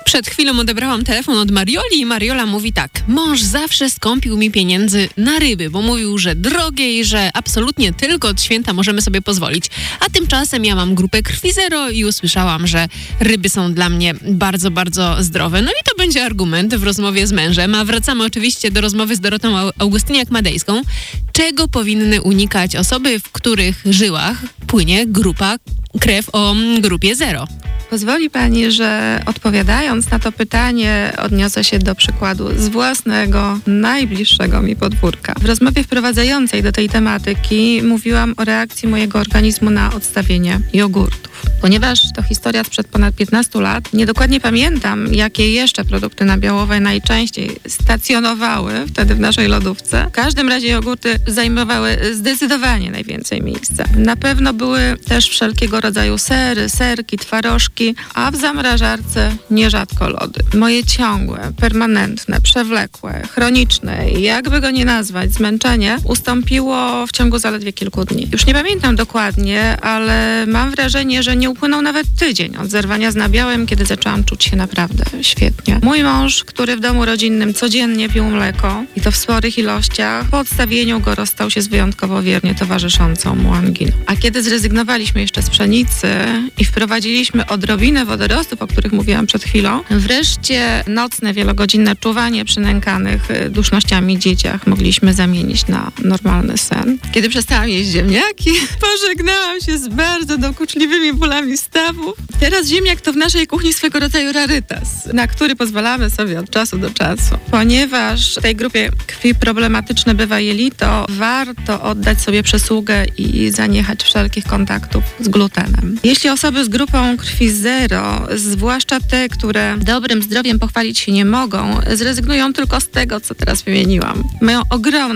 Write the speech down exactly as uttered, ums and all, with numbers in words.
Przed chwilą odebrałam telefon od Marioli i Mariola mówi tak. Mąż zawsze skąpił mi pieniędzy na ryby, bo mówił, że drogie i że absolutnie tylko od święta możemy sobie pozwolić. A tymczasem ja mam grupę krwi zero i usłyszałam, że ryby są dla mnie bardzo, bardzo zdrowe. No i to będzie argument w rozmowie z mężem. A wracamy oczywiście do rozmowy z Dorotą Augustyniak-Madejską. Czego powinny unikać osoby, w których żyłach płynie grupa krew o grupie zero? Pozwoli pani, że odpowiadając na to pytanie odniosę się do przykładu z własnego, najbliższego mi podwórka. W rozmowie wprowadzającej do tej tematyki mówiłam o reakcji mojego organizmu na odstawienie jogurtów. Ponieważ to historia sprzed ponad piętnastu lat, niedokładnie pamiętam, jakie jeszcze produkty nabiałowe najczęściej stacjonowały wtedy w naszej lodówce. W każdym razie jogurty zajmowały zdecydowanie najwięcej miejsca. Na pewno były też wszelkiego rodzaju sery, serki, twarożki, a w zamrażarce nierzadko lody. Moje ciągłe, permanentne, przewlekłe, chroniczne, jakby go nie nazwać, zmęczenie ustąpiło w ciągu zaledwie kilku dni. Już nie pamiętam dokładnie, ale mam wrażenie, że nie upłynął nawet tydzień od zerwania z nabiałem, kiedy zaczęłam czuć się naprawdę świetnie. Mój mąż, który w domu rodzinnym codziennie pił mleko i to w sporych ilościach, po odstawieniu go rozstał się z wyjątkowo wiernie towarzyszącą mu anginą. A kiedy zrezygnowaliśmy jeszcze z pszenicy i wprowadziliśmy odrobinę wodorostów, o których mówiłam przed chwilą, wreszcie nocne, wielogodzinne czuwanie przy nękanych dusznościami dzieciach mogliśmy zamienić na normalny sen. Kiedy przestałam jeść ziemniaki, pożegnałam się z bardzo dokuczliwymi bólami stawów. Teraz ziemniak to w naszej kuchni swego rodzaju rarytas, na który pozwalamy sobie od czasu do czasu. Ponieważ w tej grupie krwi problematyczne bywa jelito, warto oddać sobie przysługę i zaniechać wszelkich kontaktów z glutenem. Jeśli osoby z grupą krwi zero, zwłaszcza te, które dobrym zdrowiem pochwalić się nie mogą, zrezygnują tylko z tego, co teraz wymieniłam. Mają ogromne